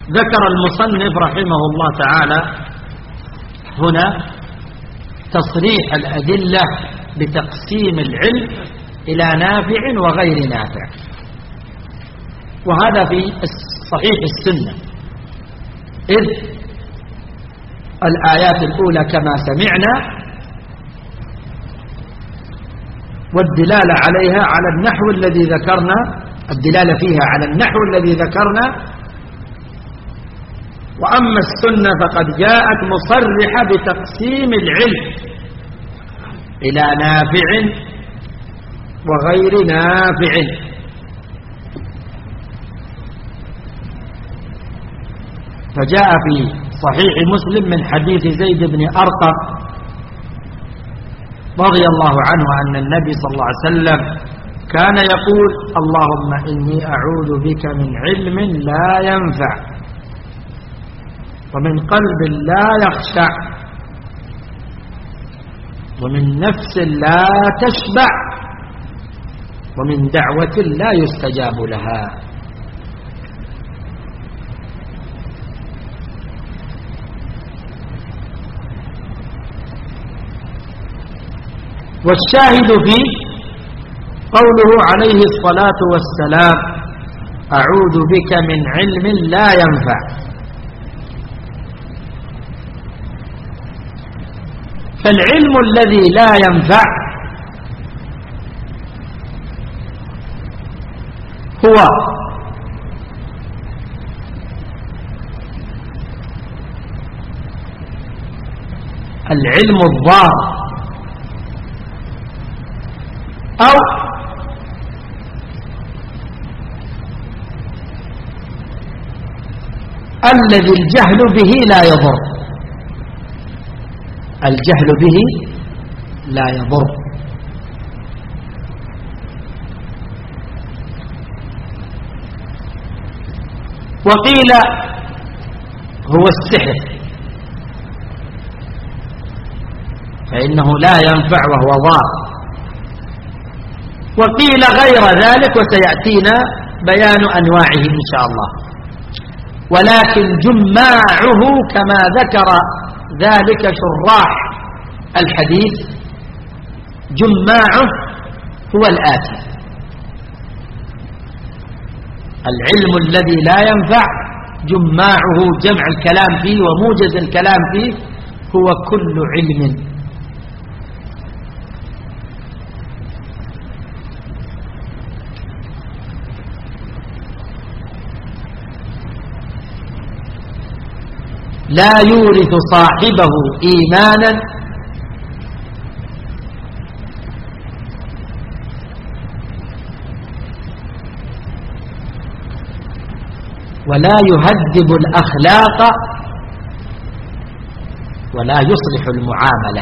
ذكر المصنف رحمه الله تعالى هنا تصريح الأدلة بتقسيم العلم إلى نافع وغير نافع، وهذا في صحيح السنة، إذ الآيات الأولى كما سمعنا والدلالة عليها على النحو الذي ذكرنا، الدلالة فيها على النحو الذي ذكرنا. وأما السنة فقد جاءت مصرحة بتقسيم العلم إلى نافع وغير نافع. فجاء في صحيح مسلم من حديث زيد بن أرقم رضي الله عنه أن النبي صلى الله عليه وسلم كان يقول: اللهم إني أعوذ بك من علم لا ينفع ومن قلب لا يخشع ومن نفس لا تشبع ومن دعوة لا يستجاب لها. والشاهد فيه قوله عليه الصلاة والسلام: أعوذ بك من علم لا ينفع. فالعلم الذي لا ينفع هو العلم الضار أو الذي الجهل به لا يضر. الجهل به لا يضر. وقيل هو السحر فإنه لا ينفع وهو ضار، وقيل غير ذلك وسيأتينا بيان أنواعه إن شاء الله. ولكن جماعه كما ذكر ذلك شراح الحديث جماعه هو الآتي: العلم الذي لا ينفع جماعه جمع الكلام فيه وموجز الكلام فيه هو كل علم لا يورث صاحبه إيمانا ولا يهذب الأخلاق ولا يصلح المعاملة.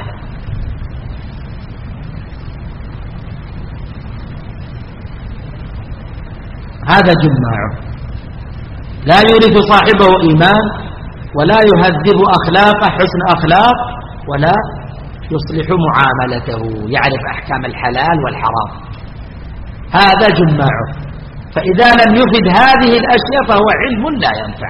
هذا جماعه: لا يورث صاحبه إيمان ولا يهذب أخلاقه حسن أخلاق ولا يصلح معاملته، يعرف أحكام الحلال والحرام. هذا جماعه. فإذا لم يفد هذه الأشياء فهو علم لا ينفع.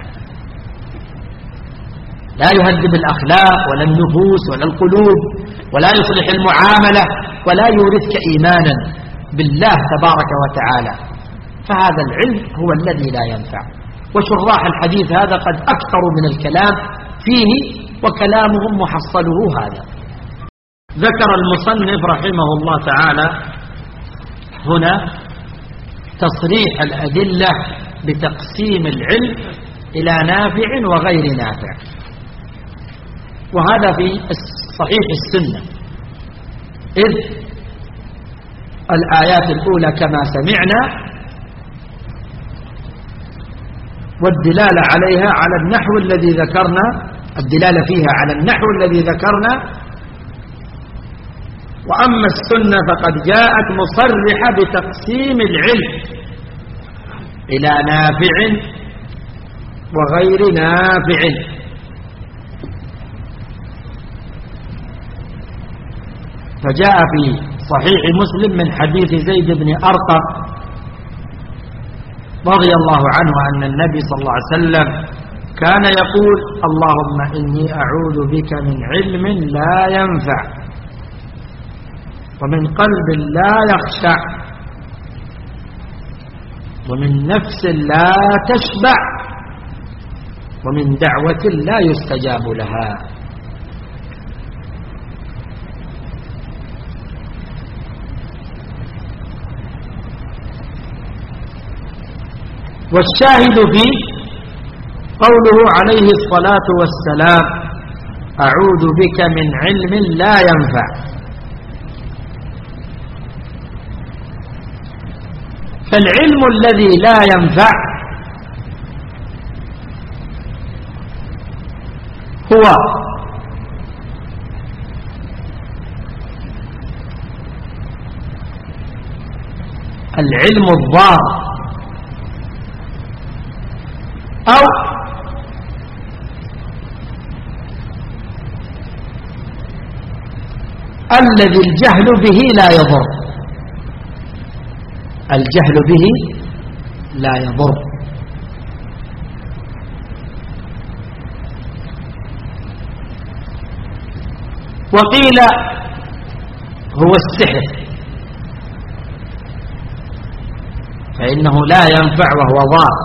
لا يهذب الأخلاق ولا النفوس ولا القلوب ولا يصلح المعاملة ولا يورثك إيمانا بالله تبارك وتعالى، فهذا العلم هو الذي لا ينفع. وشراح الحديث هذا قد أكثروا من الكلام فيه وكلامهم محصله هذا. ذكر المصنف رحمه الله تعالى هنا تصريح الأدلة بتقسيم العلم إلى نافع وغير نافع، وهذا في صحيح السنة، إذ الآيات الأولى كما سمعنا والدلالة عليها على النحو الذي ذكرنا، الدلالة فيها على النحو الذي ذكرنا. وأما السنة فقد جاءت مصرحة بتقسيم العلم إلى نافع وغير نافع. فجاء في صحيح مسلم من حديث زيد بن أرقم رضي الله عنه أن النبي صلى الله عليه وسلم كان يقول اللهم إني أعوذ بك من علم لا ينفع ومن قلب لا يخشع ومن نفس لا تشبع ومن دعوة لا يستجاب لها. والشاهد فيه قوله عليه الصلاة والسلام أعوذ بك من علم لا ينفع. فالعلم الذي لا ينفع هو العلم الضار أو الذي الجهل به لا يضر. الجهل به لا يضر. وقيل هو السحر فإنه لا ينفع وهو ضار.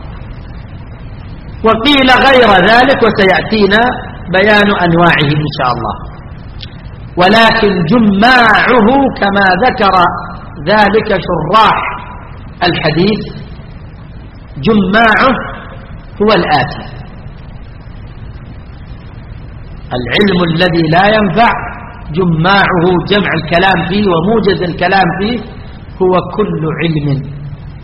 وقيل غير ذلك وسيأتينا بيان أنواعه إن شاء الله. ولكن جماعه كما ذكر ذلك شراح الحديث جماعه هو الآتي: العلم الذي لا ينفع جماعه جمع الكلام فيه وموجز الكلام فيه هو كل علم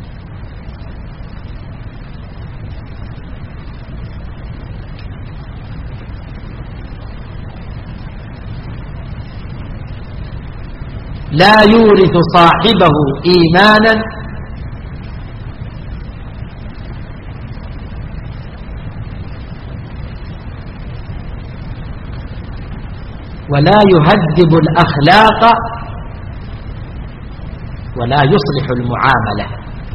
لا يورث صاحبه إيمانا ولا يهذب الأخلاق ولا يصلح المعاملة.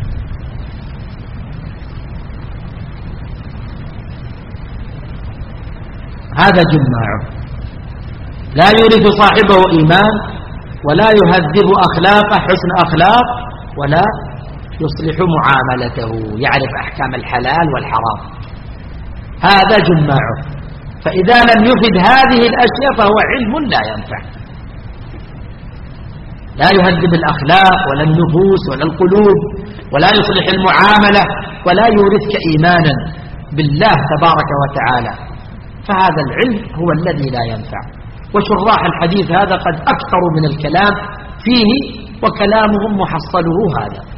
هذا جماعه: لا يورث صاحبه إيمان ولا يهذب أخلاقه حسن أخلاق ولا يصلح معاملته، يعرف أحكام الحلال والحرام. هذا جماعه. فإذا لم يفد هذه الأشياء فهو علم لا ينفع. لا يهذب الأخلاق ولا النفوس ولا القلوب ولا يصلح المعاملة ولا يورثك إيمانا بالله تبارك وتعالى. فهذا العلم هو الذي لا ينفع. وشراح الحديث هذا قد أكثروا من الكلام فيه وكلامهم محصله هذا.